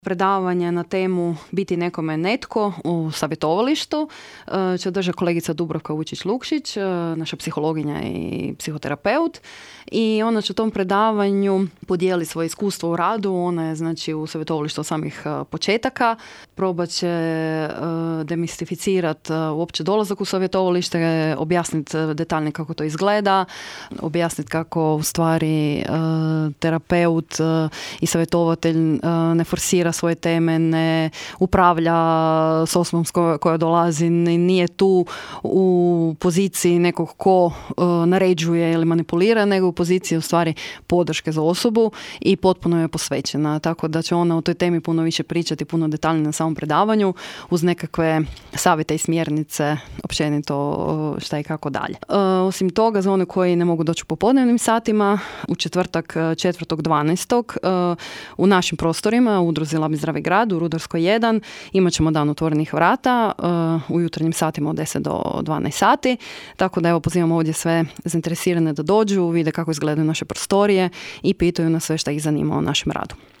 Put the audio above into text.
Predavanje na temu Biti nekome netko u savjetovalištu će održati kolegica Dubravka Vučić-Lukšić, naša psihologinja i psihoterapeut. I ona će u tom predavanju podijeli svoje iskustvo u radu. Ona je znači u savjetovalištu od samih početaka. Probat će demistificirati uopće dolazak u savjetovalište, objasniti detaljnije kako to izgleda, objasniti kako u stvari terapeut i savjetovatelj ne forsira svoje teme, ne upravlja s osobom koja dolazi, nije tu u poziciji nekog ko naređuje ili manipulira, nego u poziciji u stvari podrške za osobu i potpuno je posvećena. Tako da će ona o toj temi puno više pričati, puno detaljnije na samom predavanju, uz nekakve savjete i smjernice, općenito šta i kako dalje. Osim toga, za one koji ne mogu doći u popodnevnim satima, u četvrtak 4.12. U našim prostorima, u udruzi Lab i Zdravi grad, u Rudarskoj 1, imat ćemo dan otvorenih vrata u jutarnjim satima od 10 do 12 sati. Tako da evo pozivamo ovdje sve zainteresirane da dođu, vide kako izgledaju naše prostorije i pitaju nas sve šta ih zanima o našem radu.